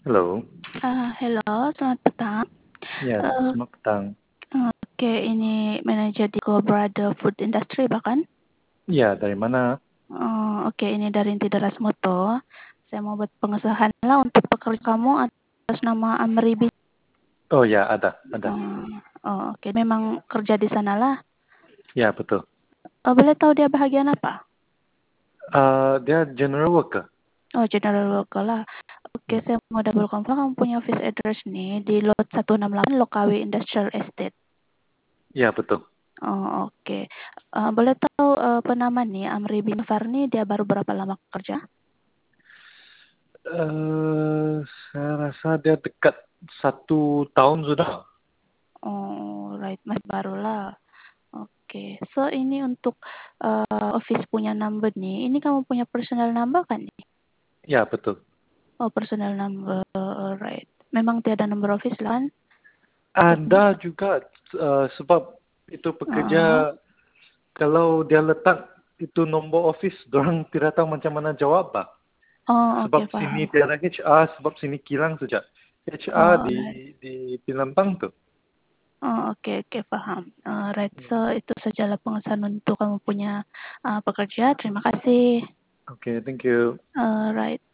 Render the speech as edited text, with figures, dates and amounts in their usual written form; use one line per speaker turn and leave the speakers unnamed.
Halo.
Hello, selamat petang.
Ya,
Eh,
selamat petang.
Oke, ini manajer di Brother Food Industry bahkan.
Ya, dari mana?
Oke, ini dari Inti Darasmoto. Saya mau buat pengesahan lah untuk pekerja kamu atas nama Amri Bin.
Oh ya, ada.
Oke, memang kerja di sana lah.
Ya, betul.
Boleh tahu dia bahagian apa?
Dia general worker.
Oh, general worker lah. Oke,
Ya,
saya mau double confirm kamu punya office address nih di lot 168 Lokawi Industrial Estate.
ya betul.
Oke. Boleh tahu penama nih Amri bin Farni dia baru berapa lama kerja?
Saya rasa dia dekat 1 tahun sudah.
Oh, right, masih baru lah. Oke, so ini untuk office punya number nih. Ini kamu punya personal number kan nih?
Ya, betul.
Oh, personal number, right. Memang tiada number office lah kan?
Ada juga sebab itu
Uh,
pekerja kalau dia letak itu nombor office, orang tidak tahu macam mana jawab bah.
oh, oke,
Sebab sini
paham.
tiada HR, sebab sini kilang saja. HR
Oh, right.
di Pinambang tuh.
Oh, oke, paham. Right, so itu sajalah pengesahan untuk kamu punya pekerja. Terima kasih.
Oke, thank you.
Right.